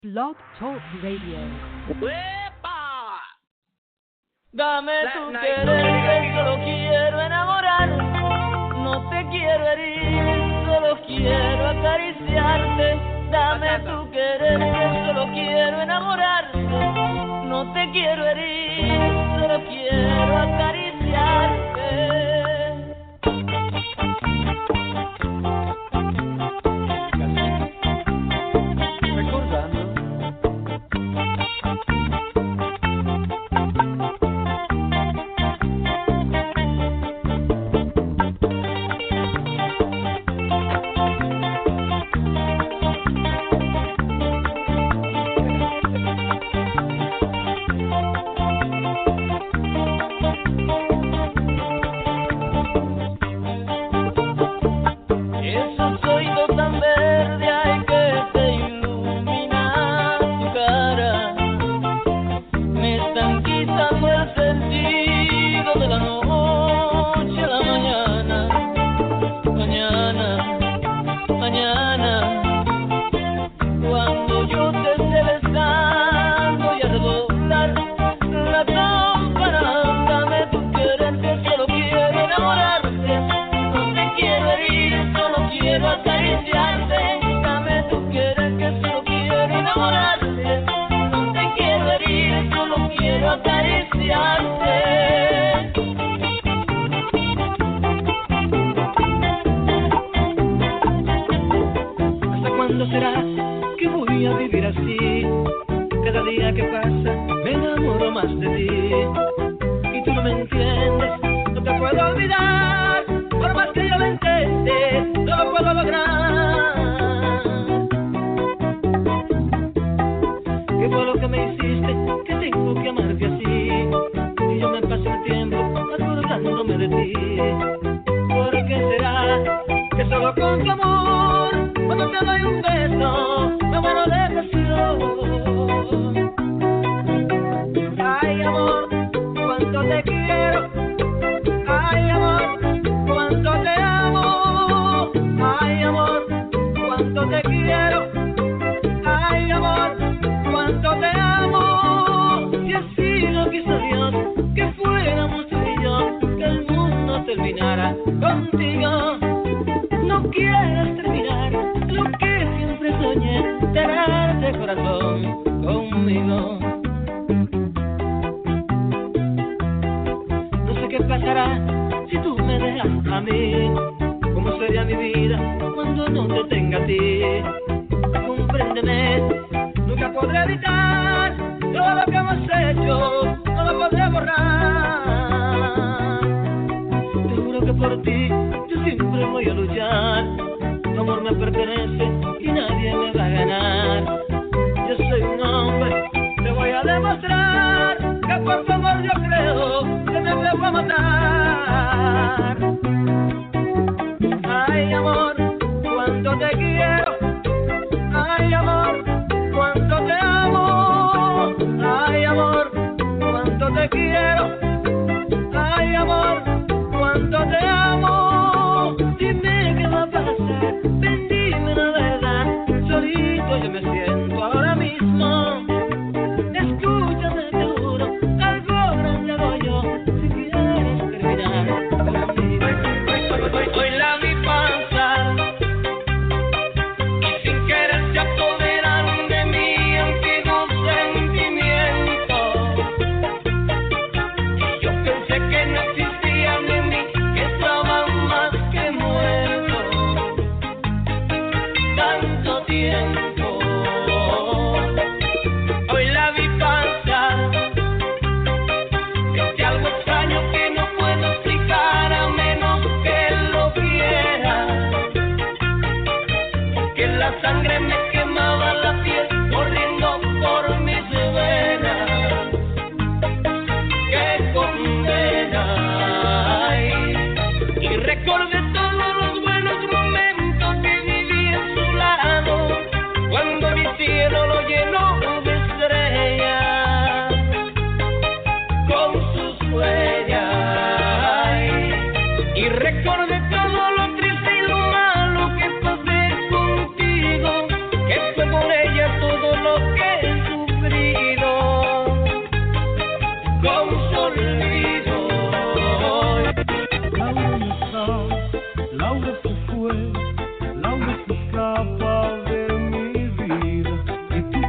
Blog Talk Radio. ¡Uepa! Dame tu querer, que solo quiero enamorar. No te quiero herir, solo quiero acariciarte. Dame tu querer, que solo quiero enamorar. No te quiero herir, solo quiero acariciarte.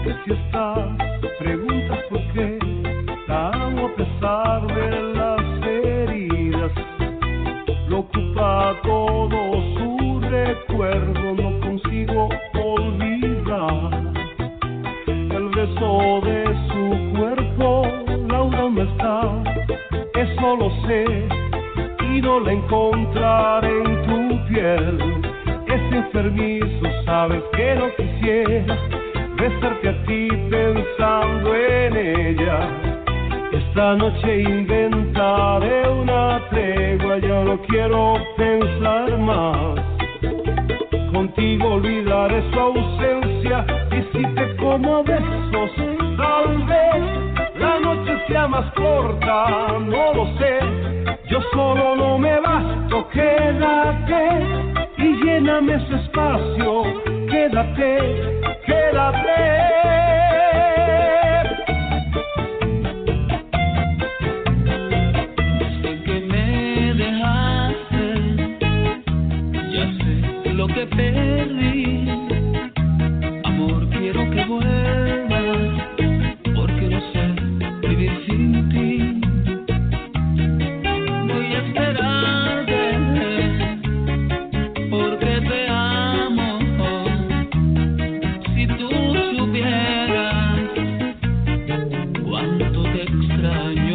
que si estás, preguntas por qué. La amo a pesar de las heridas. Lo ocupa todo su recuerdo, no consigo olvidar el beso de su cuerpo. Laura, ¿dónde está? Eso lo sé y no la encontraré en tu piel. Es enfermizo, sabes que no quisiera besarte a ti pensando en ella. Esta noche inventaré una tregua, ya no quiero pensar más. Contigo olvidaré su ausencia y si te como besos, tal vez la noche sea más corta, no lo sé. Yo solo no me basto, quédate y lléname ese espacio, quédate, quédate. Sé que me dejaste, ya sé lo que perdí. Amor, quiero que vuelvas, porque no sé vivir sin ti. Voy a esperarte, porque te amo. Si tú supieras cuánto te extraño.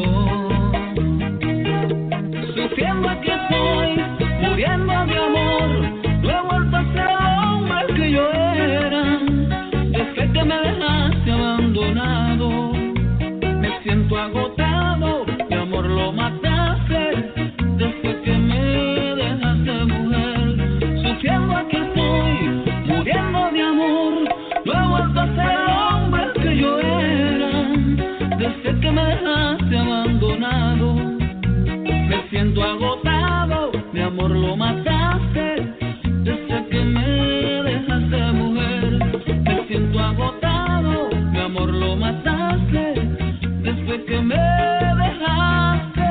Sufriendo aquí estoy, muriendo de amor. No he vuelto a ser el hombre que yo era. Desde que me dejaste abandonado, me siento agotado. Mi amor, lo mataste. Desde que me dejaste, mujer. Sufriendo aquí estoy, muriendo de amor. No he vuelto a ser el hombre que yo era. Desde que me dejaste abandonado, me siento agotado. Mi amor, lo mataste. Desde que me dejaste, mujer. Me siento agotado. Mi amor, lo mataste. Desde que me dejaste.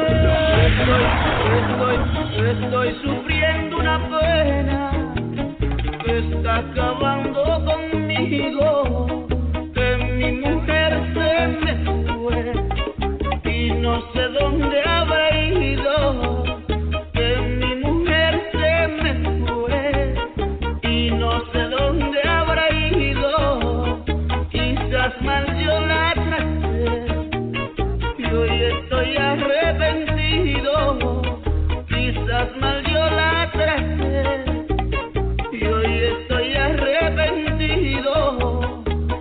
Estoy sufriendo una pena que está acabando conmigo. Que mi mujer se me fue y no sé dónde habrá ido. Que mi mujer se me fue y no sé dónde habrá ido. Quizás mal yo la traté y hoy estoy arrepentido. Quizás mal yo la traté y hoy estoy arrepentido.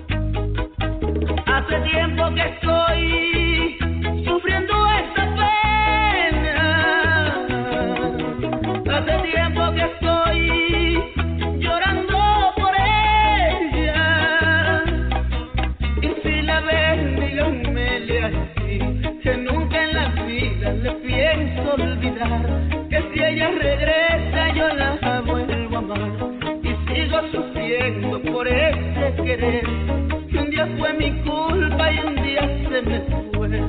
Hace tiempo que estoy sufriendo esta pena. Hace tiempo que estoy llorando por ella. Y si la ven, díganmele así, que nunca en la vida le pienso olvidar. Que si ella regresa yo la vuelvo a amar. Y sigo sufriendo por ese querer, que un día fue mi culpa y un día se me fue.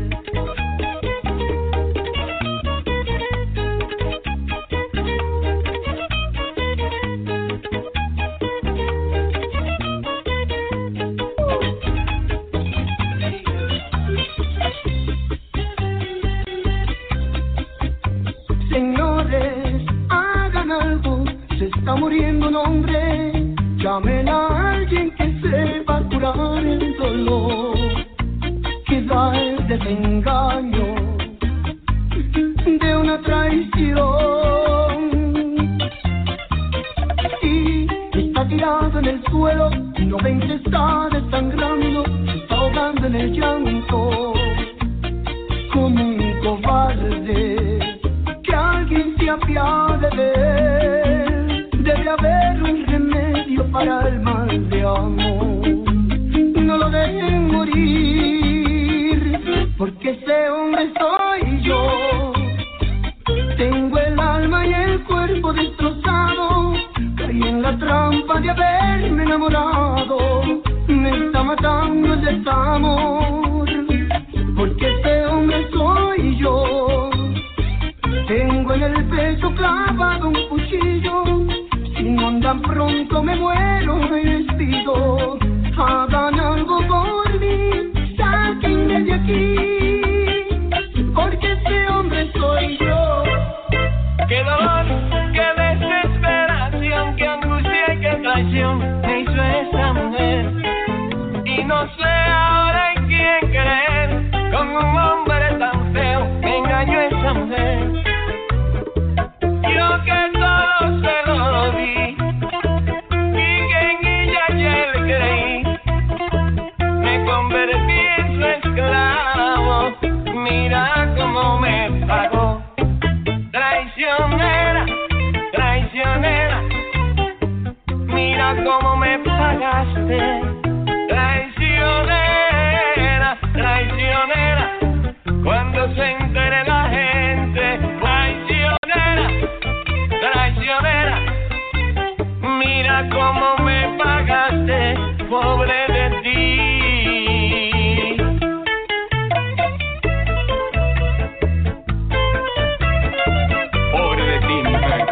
Señores, hagan algo, se está muriendo un hombre. Llamen a alguien que sepa curar el dolor, que da el desengaño de una traición. Y está tirado en el suelo, no ven que está desangrando, se está ahogando en el llanto, como un cobarde. Que alguien se apiade de él, debe haber un remedio para el mal de amor. No lo dejen morir, porque ese hombre soy yo. Tengo el alma y el cuerpo destrozado, caí en la trampa de haberme enamorado. Me está matando el desamor, porque ese hombre soy yo. Tengo en el pecho clavado un cuchillo, si no andan pronto me muero y les pido, hagan no sé ahora en quién creer. Con un hombre tan feo me engañó esa mujer. Yo que todo se lo di y que en ella ayer creí. Me convertí en su esclavo. Mira cómo me pagó. Traicionera, traicionera. Mira cómo me pagaste. Traicionera, traicionera. Cuando se entere la gente. Traicionera, traicionera. Mira cómo me pagaste. Pobre de ti. Pobre de ti, mujer.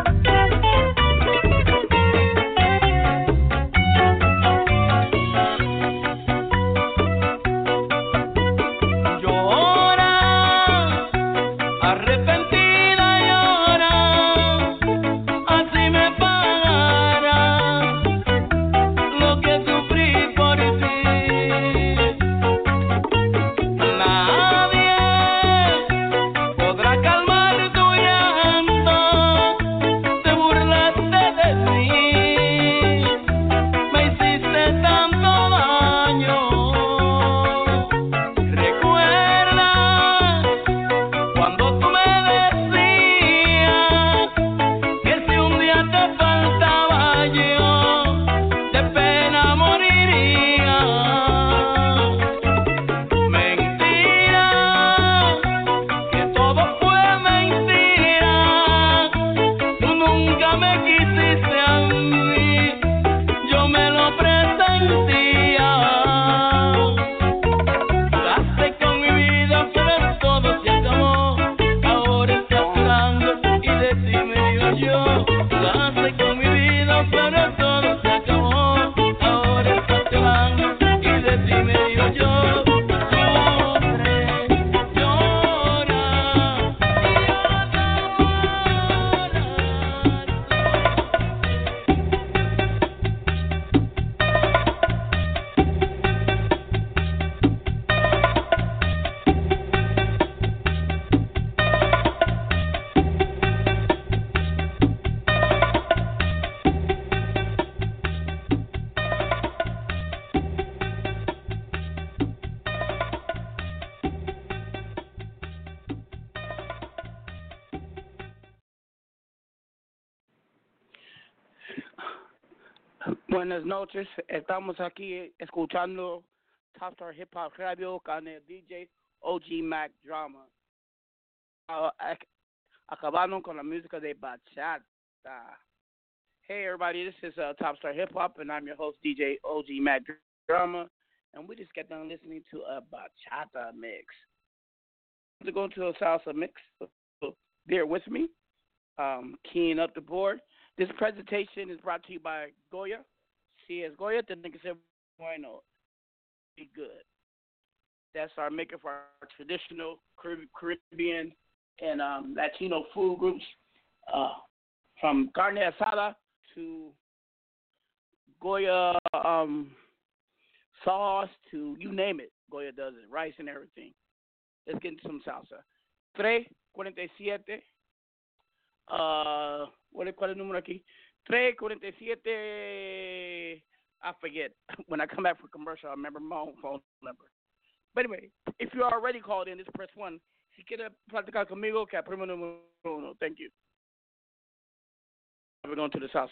Buenas noches, estamos aquí escuchando Top Star Hip Hop Radio con el DJ OG Mac Drama. Acabando con la música de bachata. Hey everybody, this is Top Star Hip Hop and I'm your host DJ OG Mac Drama, and we just got done listening to a bachata mix. We're going to a salsa mix, so bear with me, keying up the board. This presentation is brought to you by Goya. Si es Goya, tiene que ser bueno. Be good. That's our maker for our traditional Caribbean and Latino food groups, from carne asada to Goya sauce to you name it. Goya does it, rice and everything. Let's get into some salsa. 347. ¿Cuál es el número aquí? 347. I forget. When I come back for commercial, I remember my own phone number. But anyway, if you already called in, just press 1. Si quiere platicar conmigo, que aprimo número 1. Thank you. We're going to the salsa.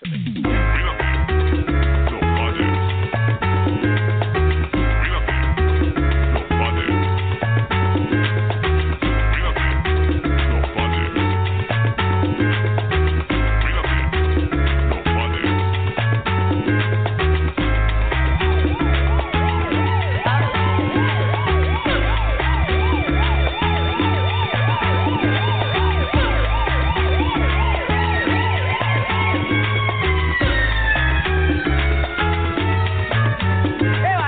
¡Eva!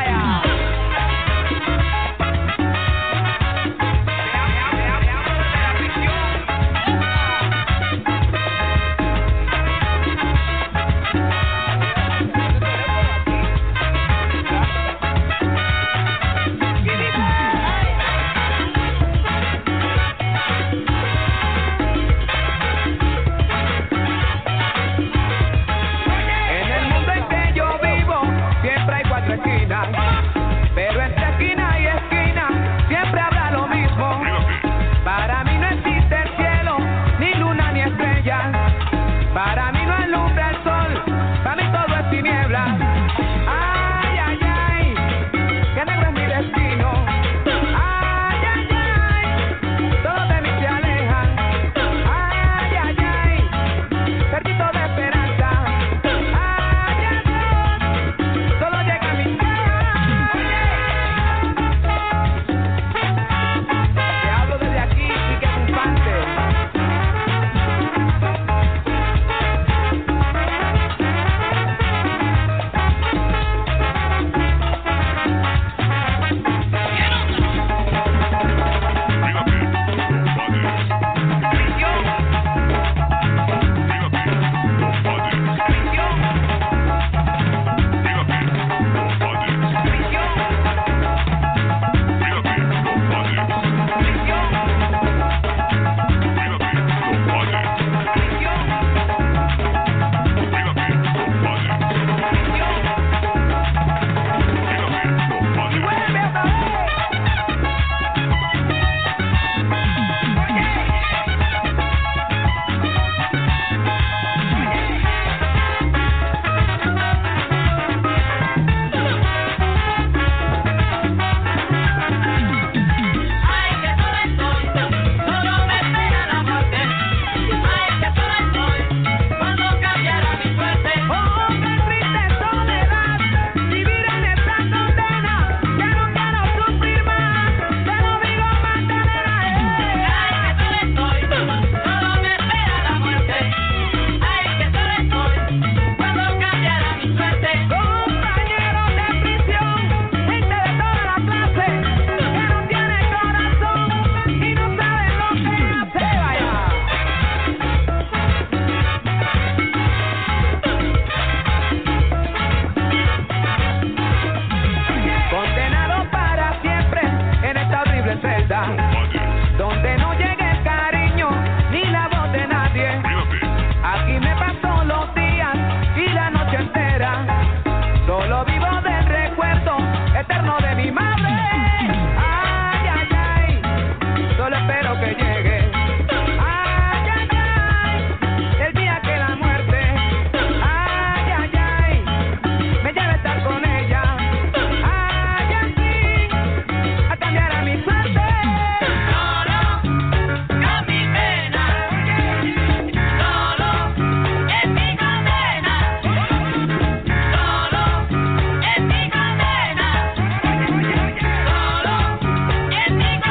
celda, donde no llegue el cariño ni la voz de nadie. Aquí me paso los días y la noche entera, solo vivo del recuerdo eterno de mi madre. Ay, ay, ay, solo espero que llegue. Ay, ay, ay, el día que la muerte, ay, ay, ay, me lleve a estar con ella. Ay, así, a cambiar a mi suerte. Solo con mi pena, solo en mi condena, solo en mi condena, solo en mi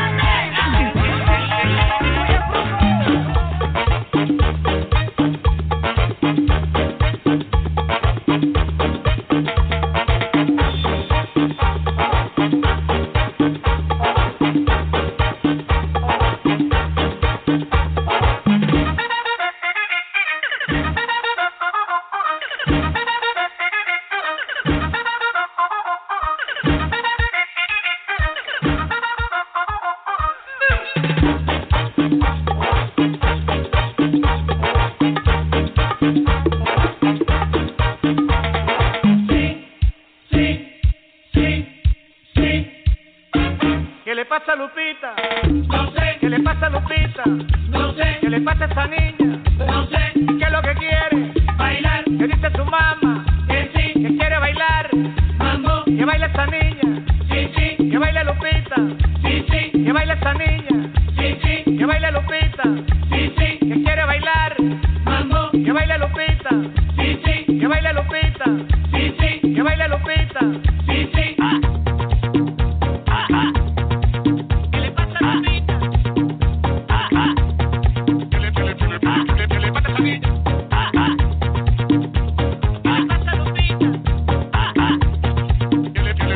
¿Qué le pasa a Lupita? no sé, ¿Qué le pasa a Lupita? no sé, ¿Qué le pasa a esa niña? no sé, ¿Qué es lo que quiere? bailar, ¿Qué dice su mamá? que sí, Que quiere bailar. mambo, Que baile esa niña. sí, sí, Que baile Lupita. sí, sí, Que baile esa niña. sí, sí, Que baile Lupita. sí, sí, Que quiere bailar. mambo, Que baile Lupita. sí, sí, Que baile Lupita. sí, sí, Que baile Lupita. sí, sí. ¿Qué le pasa a Lupita? ¿Qué le pasa a esa niña? ¿Qué le pasa a Lupita? ¿Qué le pasa a esa niña? ¿Qué le pasa a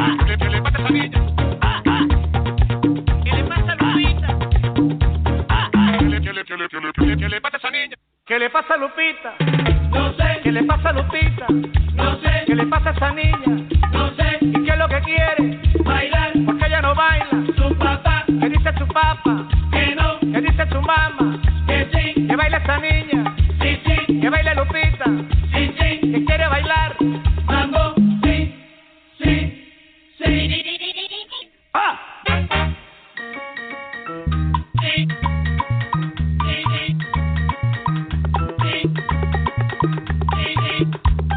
Lupita? ¿Qué le pasa a Lupita? No sé, ¿Qué le pasa a Lupita? no sé, ¿Qué le pasa a esa niña? no sé, ¿Y qué es lo que quiere? bailar, Porque ella no baila. su papá, ¿Qué dice su papá? que no, ¿Qué dice su mamá? que sí, Que baila esa niña. sí, sí, Que baile Lupita. sí, sí, Que quiere bailar. mambo, sí, sí, sí, ¡Ah! sí, sí, sí, sí, sí, sí.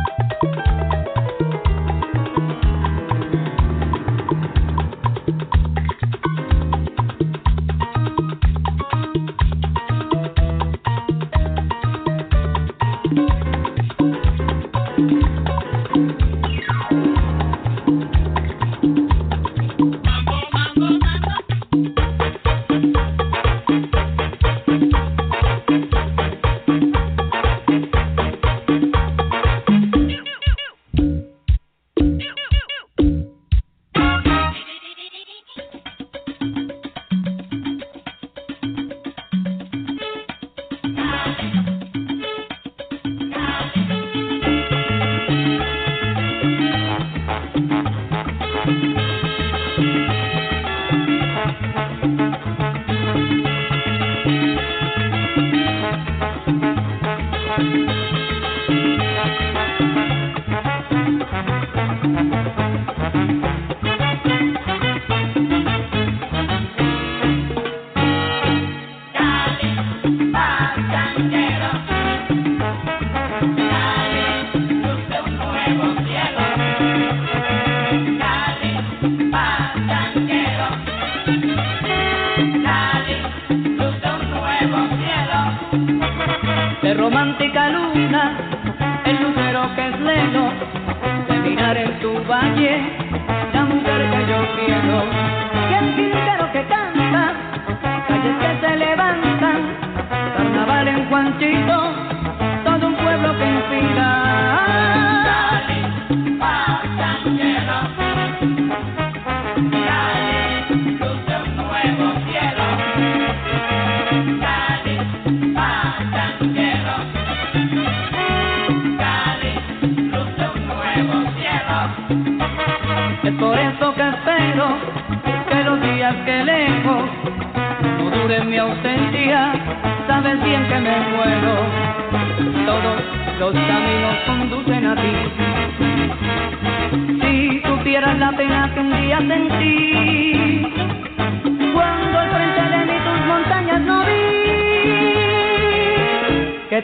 De romántica luna, el lucero que es lelo, de mirar en tu valle, la mujer que yo quiero, y el quintero que canta, calles que se levantan, carnaval en Juanchito, todo un pueblo que inspira. Es por eso que espero que los días que lejos sabes bien que me muero. Todos los caminos conducen a ti. Si supieras la pena que un día sentí, cuando al frente de mí tus montañas no vi. Que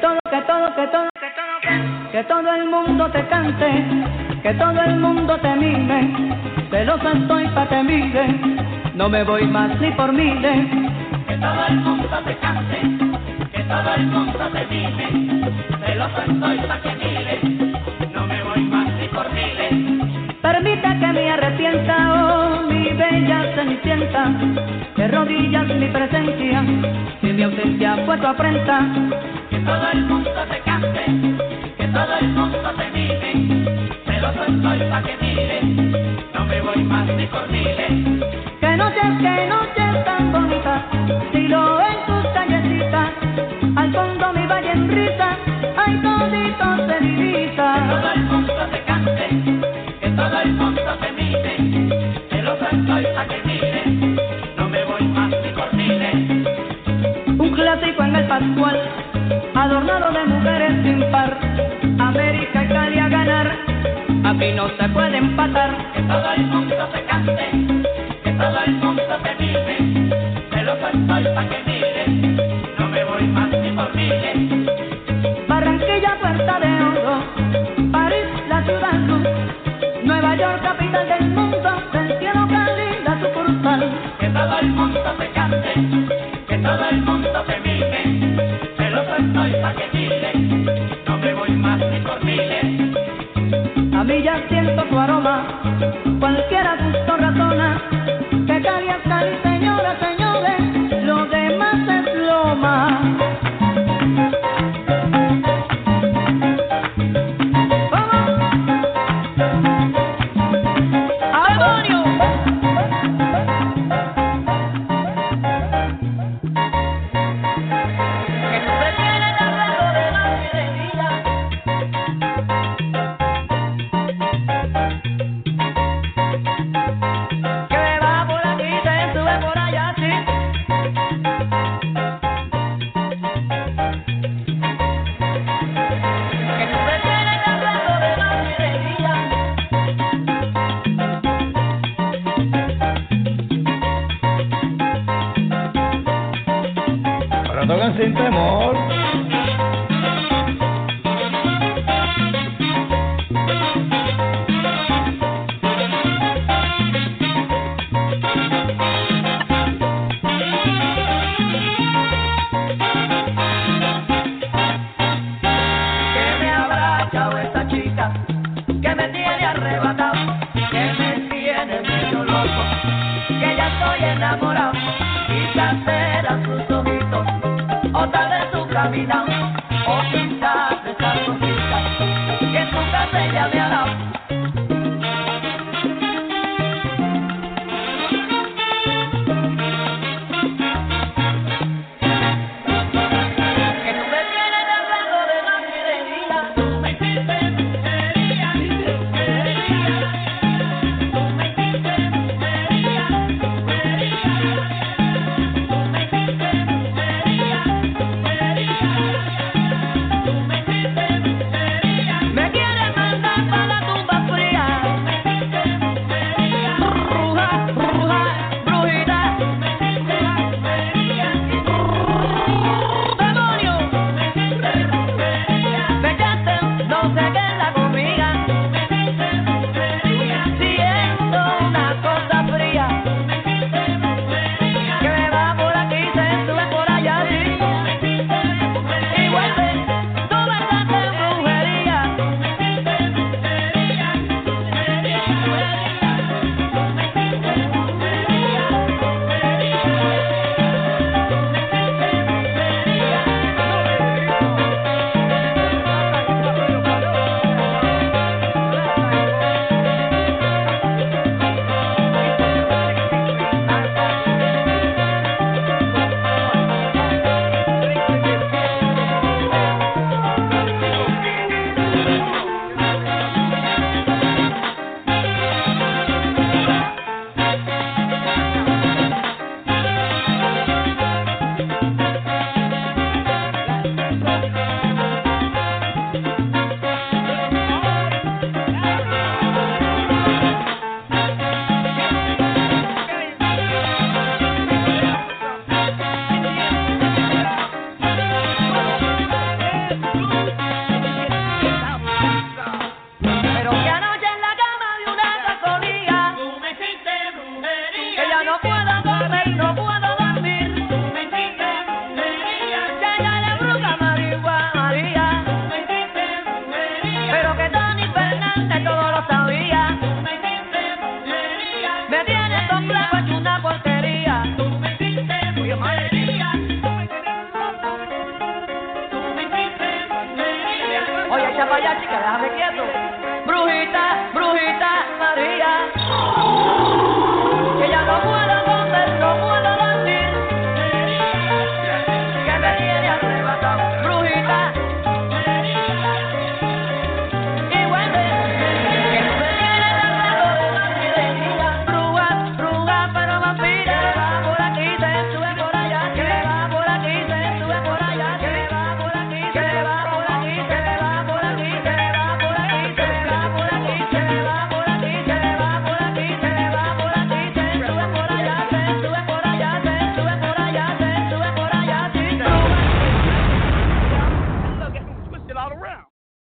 todo el mundo te cante, que todo el mundo te mire. Celosa estoy pa' que mire, no me voy más ni por miles. Que todo el mundo te cante, que todo el mundo te mire. Celosa estoy pa' que mire, no me voy más ni por miles. Permita que me arrepienta, oh mi bella cenicienta, de rodillas mi presencia, si mi ausencia fue tu afrenta. Que todo el mundo te cante, que todo el mundo te mire. Celoso estoy pa' que mire, no me voy más ni por miles. Que noches tan bonitas, si lo en tus callecitas, al fondo mi valle en risa, ay todito se divisa. Que todo el mundo te cante, que todo el mundo te mire. Celoso estoy pa' que mire, no me voy más ni por miles. Un clásico en el Pascual, adornado de mujeres sin par, América y Cali a ganar, aquí no se puede empatar. Que todo el mundo te cante, que todo el mundo te mire. Celoso estoy pa' que mire, no me voy más ni por miles. Barranquilla, Puerta de Oro, París, la ciudad luz, Nueva York, capital del mundo, del cielo Cali, la sucursal. Que todo el mundo te cante, que todo el mundo te mire. Celoso estoy pa' que mire, no me voy más ni por miles. A mí ya siento tu aroma, cualquiera gusto razona, que Cali es Cali, señoras, señores, lo demás es loma. Sin temor. Que me abracha esta chica, que me tiene arrebatado, que me tiene medio loco, que ya estoy enamorado. Quizás serán sus ojitos, o tal vez su caminar, o quizás esas cositas que en tu casa ella me ha dado. Que tú me tienes hablando de la fidelidad, tú me hiciste brujería, brujería, tú me hiciste brujería, brujería, tú me hiciste brujería. Me quieres mandar para tu complejo es una porquería. Tú me hiciste muy alegría. Oye, echa para allá, chica, déjame quieto. Brujita, brujita, María. Que ya no puedo comer, no puedo dormir. Que me tiene arrebatado. Brujita. Y vuelve. Que no me tiene agarrado de la sirenita. Bruja, bruja, pero vampira. Que va por aquí, se sube por allá. Que va por aquí, se sube por allá. Que va por aquí, que va por aquí, que va por aquí, que va por aquí, que va por aquí, que va por aquí, que va por aquí, que va por aquí, se sube por allá, se sube por allá, se sube por allá, se sube por allá, sí, Look, I'm twisted all around.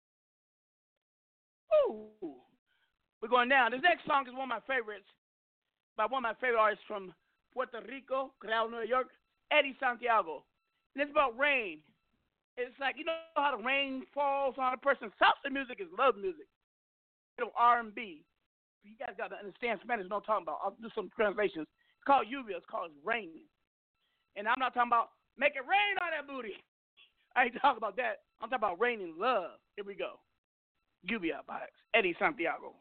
Ooh. We're going down. This next song is one of my favorites by one of my favorite artists from Puerto Rico, Corral, New York, Eddie Santiago. And it's about rain. It's like, you know how the rain falls on a person. Salsa music is love music. You know, R&B. You guys got to understand Spanish, what I'm talking about. I'll do some translations. It's called lluvia. It's called raining. And I'm not talking about make it rain on that booty. I ain't talking about that. I'm talking about raining love. Here we go. Lluvia by Eddie Santiago.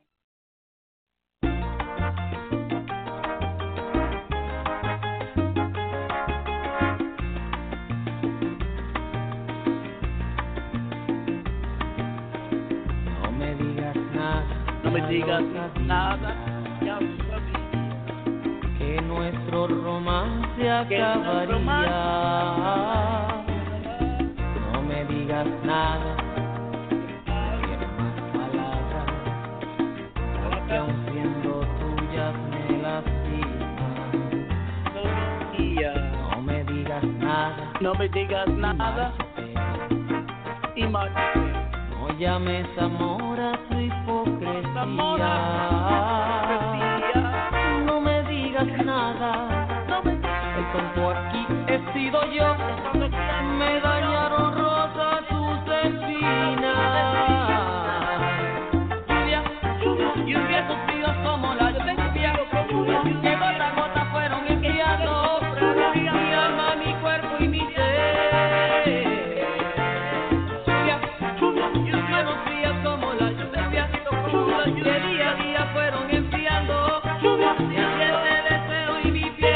No me digas nada, No me digas nada. Ya que nuestro romance acabaría. No me digas nada, quiero más palabras, porque aun siendo tuyas me lastiman. No me digas nada, No me digas nada. Y márchate. no llames amor a tu hipocresía. No me digas nada, el tonto aquí he sido yo. Me dañaron rosas tus espinas. Lluvia, lluvia, tus tíos como la lluvia. Que gota a gota fueron enfriando mi alma, mi cuerpo y mi ser. Lluvia, tus manos frías como la lluvia. Que día a día fueron enfriando mi ardiente deseo y mi piel.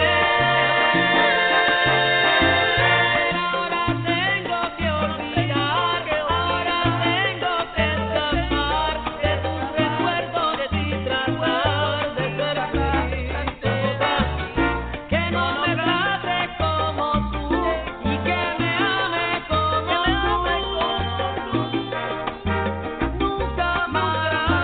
Ahora tengo que olvidar, ahora tengo que escapar de tus recuerdos y tratar de ser feliz. Que no me trate como tú y que me ame como tú. Nunca más.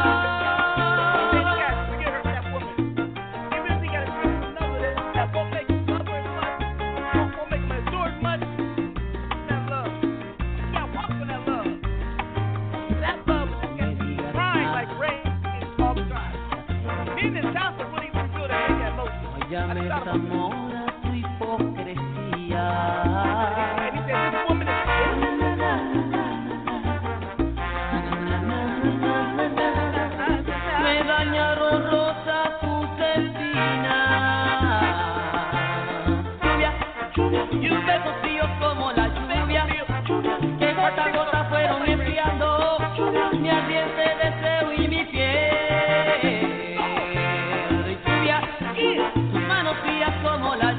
No llames amor a tu hipocresía. Me dañaron rosas tus espinas. Lluvia, tus tíos como la lluvia. Que gota a gota fueron enfriando mi ardiente deseo y mi piel. Lluvia, tus manos frías como la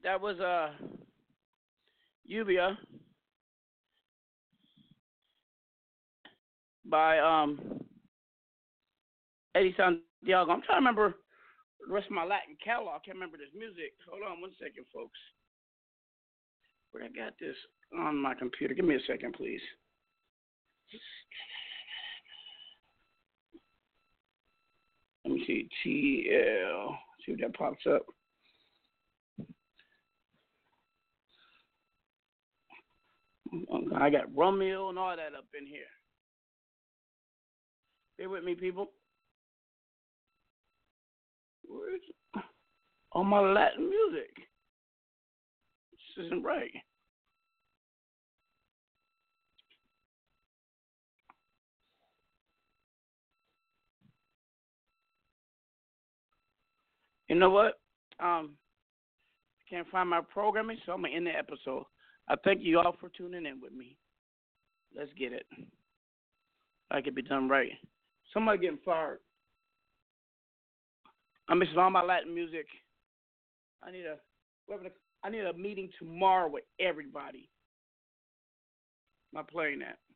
That was Lluvia by Eddie Santiago. I'm trying to remember the rest of my Latin catalog. I can't remember this music. Hold on one second, folks. Where I got this on my computer. Give me a second, please. Let me see. TL. See if that pops up. I got Romeo and all that up in here. Stay with me, people. Where's all my Latin music? This isn't right. You know what? I can't find my programming, so I'm going to end the episode. I thank you all for tuning in with me. Let's get it. Like it be done right. Somebody getting fired. I'm missing all my Latin music. I need a meeting tomorrow with everybody. I'm not playing that.